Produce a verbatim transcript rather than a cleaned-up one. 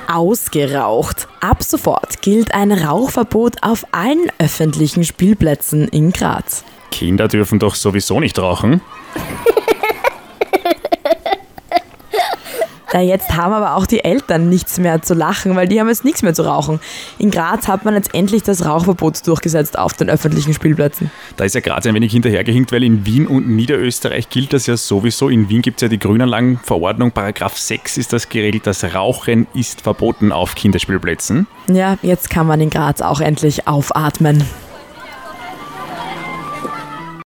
ausgeraucht. Ab sofort gilt ein Rauchverbot auf allen öffentlichen Spielplätzen in Graz. Kinder dürfen doch sowieso nicht rauchen. Ja, jetzt haben aber auch die Eltern nichts mehr zu lachen, weil die haben jetzt nichts mehr zu rauchen. In Graz hat man jetzt endlich das Rauchverbot durchgesetzt auf den öffentlichen Spielplätzen. Da ist ja Graz ein wenig hinterhergehinkt, weil in Wien und Niederösterreich gilt das ja sowieso. In Wien gibt es ja die Grünanlagenverordnung, Paragraph sechs ist das geregelt, das Rauchen ist verboten auf Kinderspielplätzen. Ja, jetzt kann man in Graz auch endlich aufatmen.